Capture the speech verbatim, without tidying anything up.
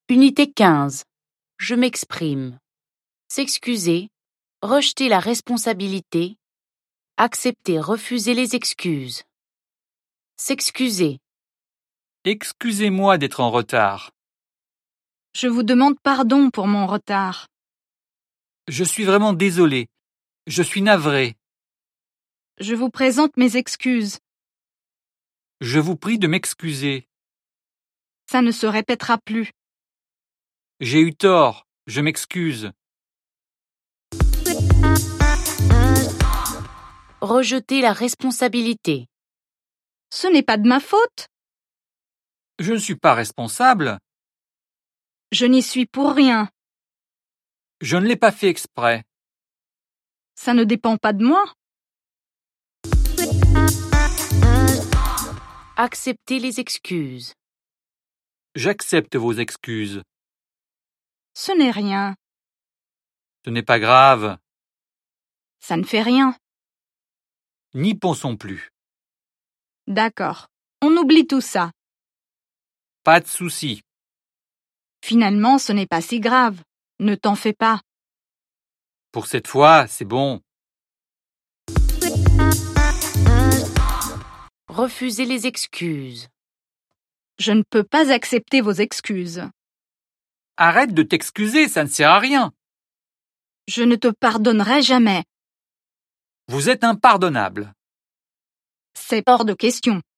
Unité quinze. Je m'exprime. S'excuser, rejeter la responsabilité, accepter, refuser les excuses. S'excuser. Excusez-moi d'être en retard. Je vous demande pardon pour mon retard. Je suis vraiment désolé. Je suis navré. Je vous présente mes excuses. Je vous prie de m'excuser. Ça ne se répétera plus. J'ai eu tort. Je m'excuse. Rejeter la responsabilité. Ce n'est pas de ma faute. Je ne suis pas responsable. Je n'y suis pour rien. Je ne l'ai pas fait exprès. Ça ne dépend pas de moi. Accepter les excuses. J'accepte vos excuses. Ce n'est rien. Ce n'est pas grave. Ça ne fait rien. N'y pensons plus. D'accord. On oublie tout ça. Pas de souci. Finalement, ce n'est pas si grave. Ne t'en fais pas. Pour cette fois, c'est bon. Refuser les excuses. Je ne peux pas accepter vos excuses. Arrête de t'excuser, ça ne sert à rien. Je ne te pardonnerai jamais. Vous êtes impardonnable. C'est hors de question.